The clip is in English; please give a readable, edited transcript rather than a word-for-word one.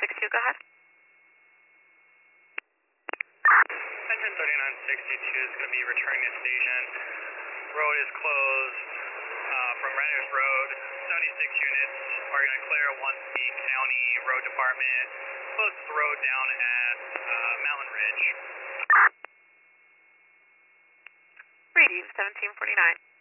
3962, go ahead. Engine 3962 is going to be returning to station. Road is closed from Reynolds Road. 76 units are going to clear once the county road department closes the road down at Mountain Ridge. Reading 1749.